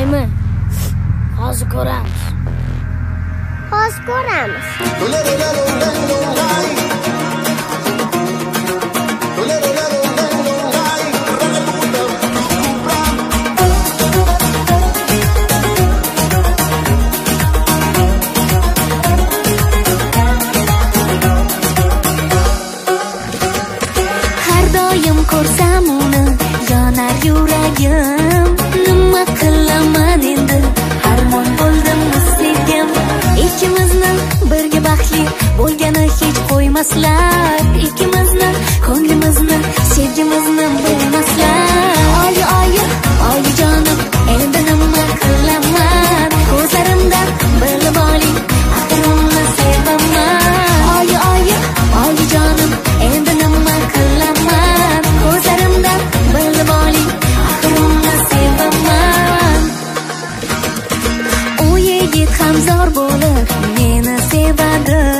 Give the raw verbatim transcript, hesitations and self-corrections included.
Nima? Hozir ko'ramiz. Hozir ko'ramiz. Har doim ko'rsam uni yonar yuragim. Nima qilaman endi? Armon bo'ldim sevgim. Ikkimizni birga baxtli bo'lgani hech qo'ymaslar. Ikkimizni ko'nglimizni sevgimizni bilmaslar. Oyi oyi oyi jonim, endi nima qilaman? Ko'zlarimdan bilib oling, axir uni sevaman. Oyi oyi oyi jonim, endi nima qilaman? Ko'zlarimdan bilib oling, axir uni sevaman. U yigit ham zor bo'lib meni sevadi.